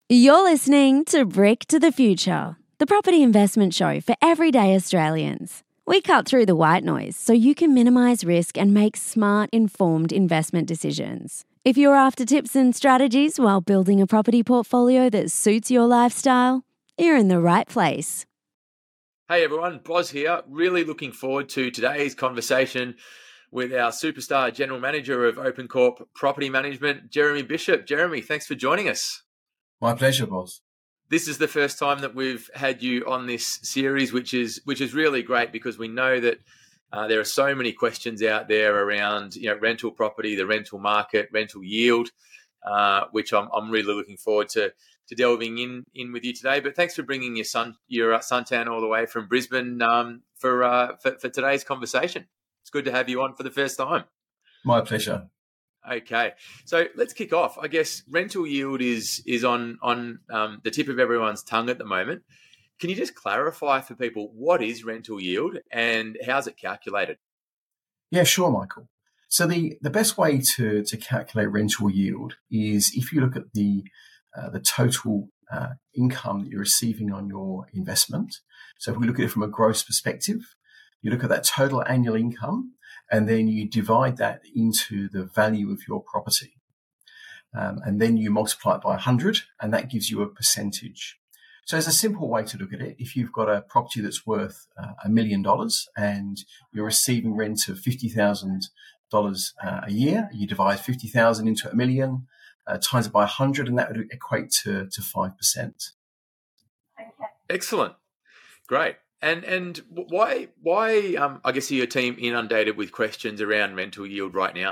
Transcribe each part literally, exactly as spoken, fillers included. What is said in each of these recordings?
You're listening to Brick to the Future, the property investment show for everyday Australians. We cut through the white noise so you can minimise risk and make smart, informed investment decisions. If you're after tips and strategies while building a property portfolio that suits your lifestyle, you're in the right place. Hey everyone, Boz here. Really looking forward to today's conversation with our superstar General Manager of OpenCorp Property Management, Jeremy Bishop. Jeremy, thanks for joining us. My pleasure, Boz. This is the first time that we've had you on this series, which is which is really great because we know that uh, there are so many questions out there around you know rental property, the rental market, rental yield, uh, which I'm I'm really looking forward to to delving in in with you today. But thanks for bringing your son your uh, suntan all the way from Brisbane um, for, uh, for for today's conversation. It's good to have you on for the first time. My pleasure. Okay, so let's kick off. I guess rental yield is is on on um, the tip of everyone's tongue at the moment. Can you just clarify for people what is rental yield and how's it calculated? Yeah, sure, Michael. So the, the best way to, to calculate rental yield is if you look at the uh, the total uh, income that you're receiving on your investment. So if we look at it from a gross perspective, you look at that total annual income, and then you divide that into the value of your property. Um, and then you multiply it by one hundred, and that gives you a percentage. So as a simple way to look at it, if you've got a property that's worth uh, a million dollars and you're receiving rent of fifty thousand dollars uh, a year, you divide fifty thousand into a million, uh, times it by one hundred, and that would equate to, to five percent. Excellent. Great. And and why why um, I guess are your team inundated with questions around rental yield right now?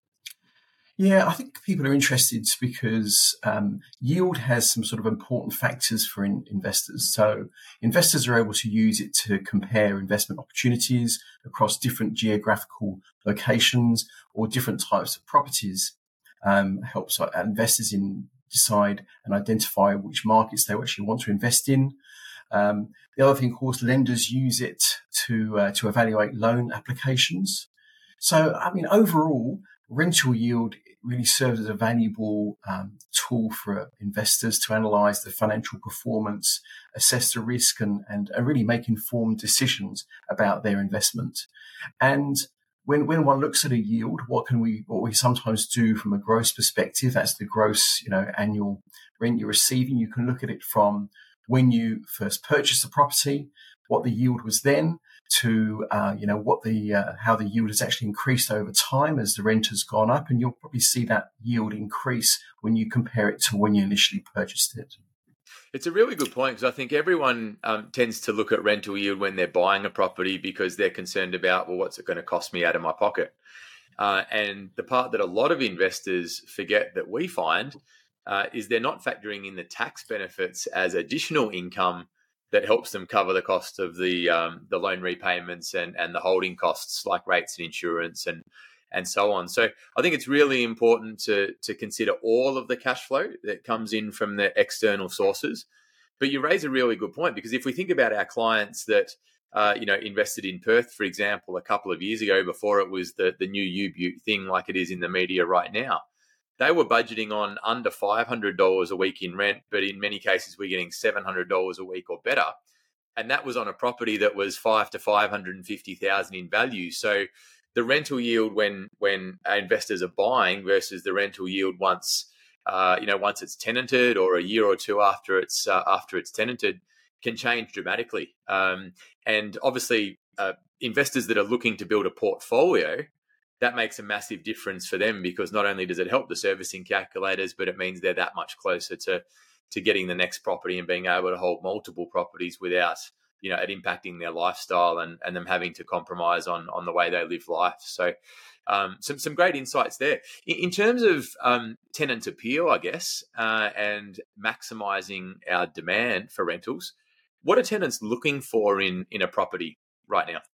Yeah, I think people are interested because um, yield has some sort of important factors for in- investors. So investors are able to use it to compare investment opportunities across different geographical locations or different types of properties. Um, helps uh, investors in decide and identify which markets they actually want to invest in. Um, the other thing, of course, lenders use it to uh, to evaluate loan applications. So, I mean, overall, rental yield really serves as a valuable um, tool for investors to analyse the financial performance, assess the risk, and, and and really make informed decisions about their investment. And when when one looks at a yield, what can we what we sometimes do from a gross perspective? That's the gross, you know, annual rent you're receiving. You can look at it from when you first purchased the property, what the yield was then, to uh, you know what the uh, how the yield has actually increased over time as the rent has gone up, and you'll probably see that yield increase when you compare it to when you initially purchased it. It's a really good point because I think everyone um, tends to look at rental yield when they're buying a property because they're concerned about, well, what's it going to cost me out of my pocket? Uh, and the part that a lot of investors forget that we find Uh, is they're not factoring in the tax benefits as additional income that helps them cover the cost of the um, the loan repayments and, and the holding costs like rates and insurance and and so on. So I think it's really important to to consider all of the cash flow that comes in from the external sources. But you raise a really good point because if we think about our clients that uh, you know invested in Perth, for example, a couple of years ago before it was the the new U-Butte thing like it is in the media right now, they were budgeting on under five hundred dollars a week in rent, but in many cases we're getting seven hundred dollars a week or better. And that was on a property that was five to five hundred fifty thousand in value. So the rental yield when when investors are buying versus the rental yield once uh, you know once it's tenanted or a year or two after it's uh, after it's tenanted can change dramatically. Um, and obviously, uh, investors that are looking to build a portfolio, that makes a massive difference for them because not only does it help the servicing calculators, but it means they're that much closer to to getting the next property and being able to hold multiple properties without, you know, it impacting their lifestyle and, and them having to compromise on on the way they live life. So um, some some great insights there. In, in terms of um, tenant appeal, I guess, uh, and maximising our demand for rentals, what are tenants looking for in in a property right now?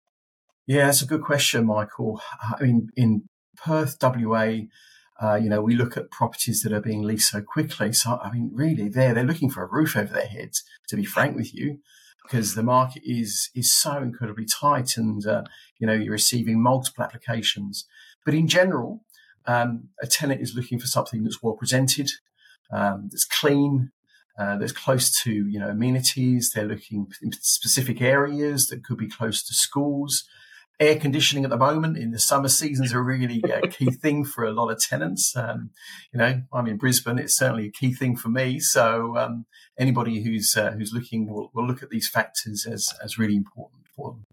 Yeah, that's a good question, Michael. I mean, in Perth, W A, uh, you know, we look at properties that are being leased so quickly. So, I mean, really, they're they're looking for a roof over their heads, to be frank with you, because the market is is so incredibly tight, and uh, you know, you're receiving multiple applications. But in general, um, a tenant is looking for something that's well presented, um, that's clean, uh, that's close to, you know, amenities. They're looking in specific areas that could be close to schools. Air conditioning at the moment in the summer seasons are really a key thing for a lot of tenants. Um, you know, I'm in Brisbane; it's certainly a key thing for me. So um, anybody who's uh, who's looking will, will look at these factors as as really important for them.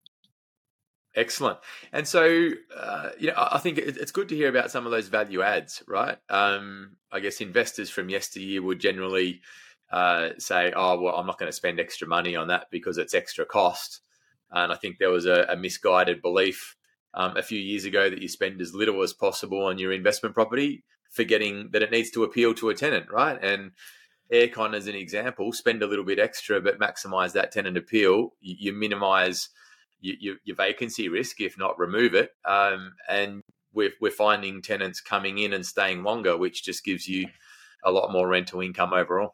Excellent. And so, uh, you know, I think it's good to hear about some of those value adds, right? Um, I guess investors from yesteryear would generally uh, say, "Oh, well, I'm not going to spend extra money on that because it's extra cost." And I think there was a, a misguided belief um, a few years ago that you spend as little as possible on your investment property, forgetting that it needs to appeal to a tenant, right? And aircon, as an example, spend a little bit extra, but maximize that tenant appeal. You, you minimize your, your, your vacancy risk, if not remove it. Um, and we're, we're finding tenants coming in and staying longer, which just gives you a lot more rental income overall.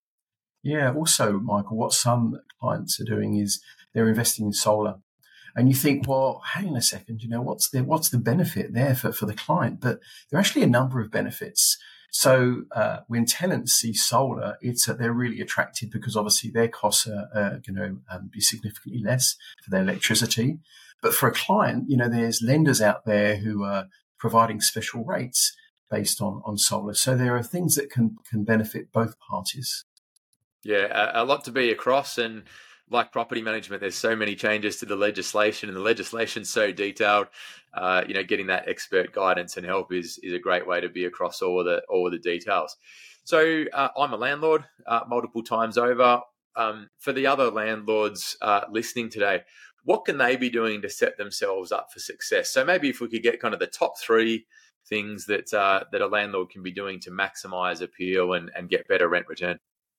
Yeah. Also, Michael, what some clients are doing is they're investing in solar. And you think, well, hang on a second, you know, what's the, what's the benefit there for, for the client? But there are actually a number of benefits. So uh, when tenants see solar, it's that they're really attracted because obviously their costs are, are going to um, be significantly less for their electricity. But for a client, you know, there's lenders out there who are providing special rates based on, on solar. So there are things that can, can benefit both parties. Yeah, a, a lot to be across. And like property management, there's so many changes to the legislation, and the legislation's so detailed. Uh, you know, getting that expert guidance and help is is a great way to be across all of the all of the details. So uh, I'm a landlord uh, multiple times over. Um, for the other landlords uh, listening today, what can they be doing to set themselves up for success? So maybe if we could get kind of the top three things that uh, that a landlord can be doing to maximise appeal and, and get better rent return.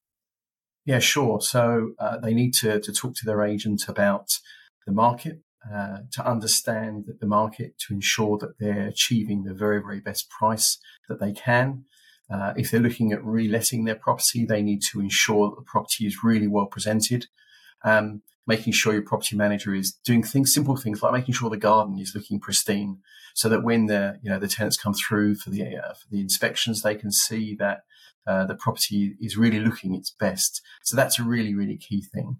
Yeah, sure. So uh, they need to, to talk to their agent about the market, uh, to understand that the market, to ensure that they're achieving the very, very best price that they can. Uh, if they're looking at reletting their property, they need to ensure that the property is really well presented. Um, making sure your property manager is doing things, simple things like making sure the garden is looking pristine, so that when the you know the tenants come through for the uh, for the inspections, they can see that Uh, the property is really looking its best. So that's a really, really key thing.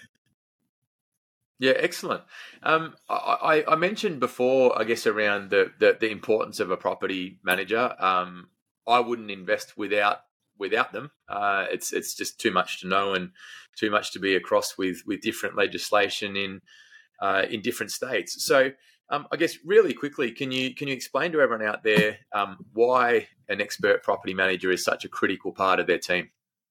Yeah, excellent. Um, I, I mentioned before, I guess, around the, the, the importance of a property manager. Um, I wouldn't invest without without them. Uh, it's it's just too much to know and too much to be across with with different legislation in uh, in different states. So. Um, I guess really quickly, can you can you explain to everyone out there um, why an expert property manager is such a critical part of their team?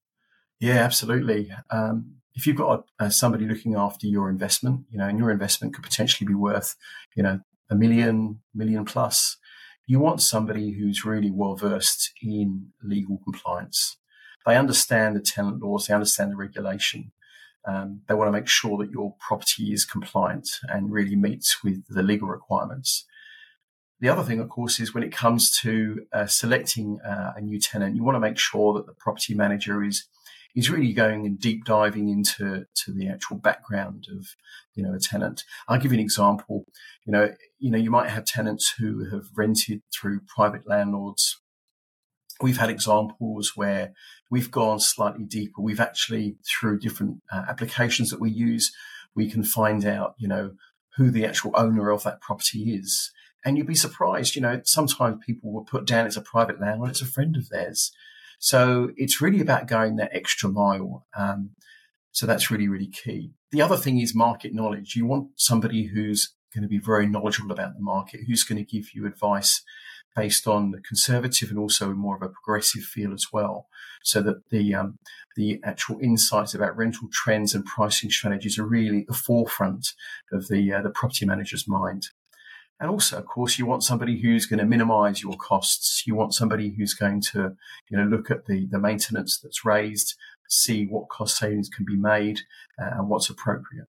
Yeah, absolutely. Um, if you've got uh, somebody looking after your investment, you know, and your investment could potentially be worth, you know, a million, million plus, you want somebody who's really well versed in legal compliance. They understand the tenant laws, they understand the regulation. Um, they want to make sure that your property is compliant and really meets with the legal requirements. The other thing, of course, is when it comes to uh, selecting uh, a new tenant, you want to make sure that the property manager is is really going and deep diving into to the actual background of you know a tenant. I'll give you an example. You know, you know, you might have tenants who have rented through private landlords. We've had examples where we've gone slightly deeper. We've actually, through different uh, applications that we use, we can find out, you know, who the actual owner of that property is. And you'd be surprised, you know, sometimes people will put down it's a private landlord, it's a friend of theirs. So it's really about going that extra mile. Um, so that's really, really key. The other thing is market knowledge. You want somebody who's going to be very knowledgeable about the market, who's going to give you advice based on the conservative and also more of a progressive feel as well, so that the um, the actual insights about rental trends and pricing strategies are really at the forefront of the uh, the property manager's mind. And also, of course, you want somebody who's going to minimise your costs. You want somebody who's going to, you know, look at the the maintenance that's raised, see what cost savings can be made, uh, and what's appropriate.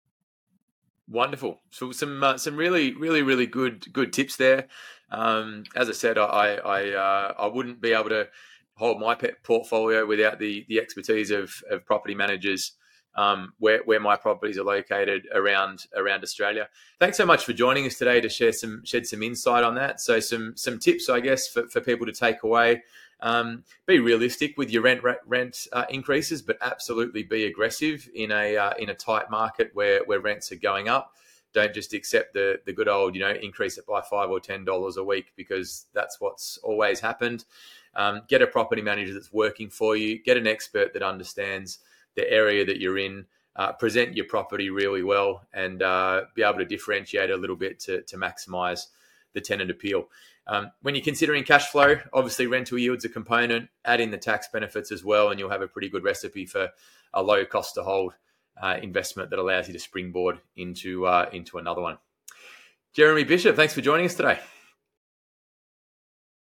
Wonderful. So some uh, some really really really good good tips there. Um, as I said, I I uh, I wouldn't be able to hold my pet portfolio without the the expertise of of property managers um, where where my properties are located around around Australia. Thanks so much for joining us today to share some shed some insight on that. So some some tips, I guess, for, for people to take away Um, be realistic with your rent rent uh, increases, but absolutely be aggressive in a uh, in a tight market where where rents are going up. Don't just accept the the good old, you know, increase it by five or ten dollars a week, because that's what's always happened. Um, get a property manager that's working for you. Get an expert that understands the area that you're in. Uh, present your property really well, and uh, be able to differentiate a little bit to to maximise the tenant appeal. Um, when you're considering cash flow, obviously rental yield's a component. Add in the tax benefits as well, and you'll have a pretty good recipe for a low cost to hold uh, investment that allows you to springboard into uh, into another one. Jeremy Bishop, thanks for joining us today.